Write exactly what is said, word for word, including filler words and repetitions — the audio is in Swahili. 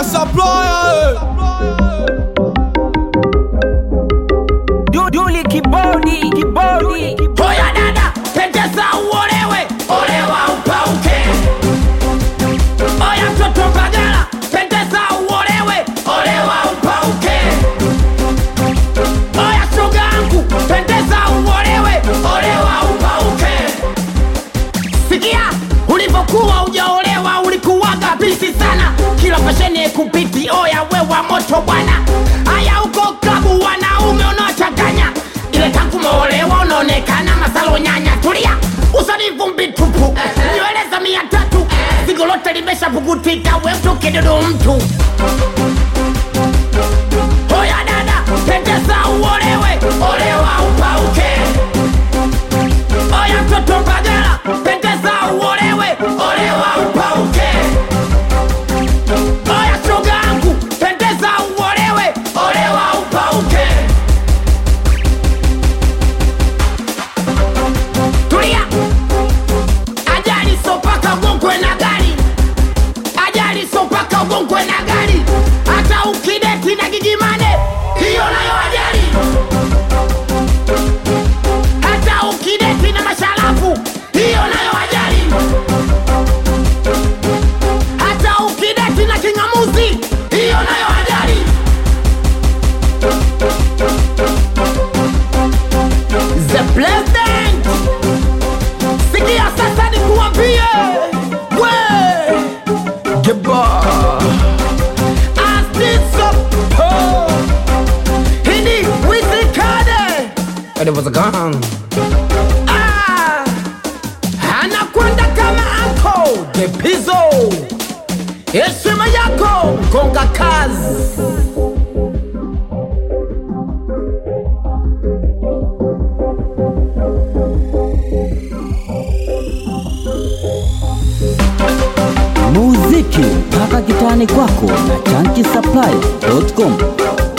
Chunky Supplier. Duli kibodi, kibodi. Hoya dada, pendeza uolewe, olewa upauke. Oya mtoto Mbagala, pendeza uolewe, olewa upauke. Oya shoga yangu, pendeza uolewe, olewa upauke. Sikia, ulipokuwa hujaolewa ulikuwaga busy sana. Kila fasheni kupiti, oya wewa moto bwana. Aya uko klabu wanaume unaochanganya. Ile tangu umeolewa unaonekana masalo nyanya. Tulia, usani vumbi tupu, niweleza mia tatu. Zigo lote limesha pukutika, we mtu kidudu mtu. Hoya dada, pendeza uolewe, olewa upauke. Oya mtoto Mbagala, pendeza uolewe, olewa upauke. Oya shoga yangu, pendeza uolewe, olewa upauke. Tulia, ajali sopaka ugongwe na gari. Ajali sopaka ugongwe na gari. Hata ukideti na gigimane, hiyo nayo ajali. Hata ukideti na mashalafu, hiyo nayo ajali. Hata ukideti na kingamuzi, hiyo nayo ajali. The President, sikia sasa nikuambie. We Geba. Asisopo Hindi wizikade And it was a gun. Ah, anakwenda kama anko The Pizzo. Heshima yako gonga kazi. Muziki mpaka kitani kwako na chunky supplier dot com.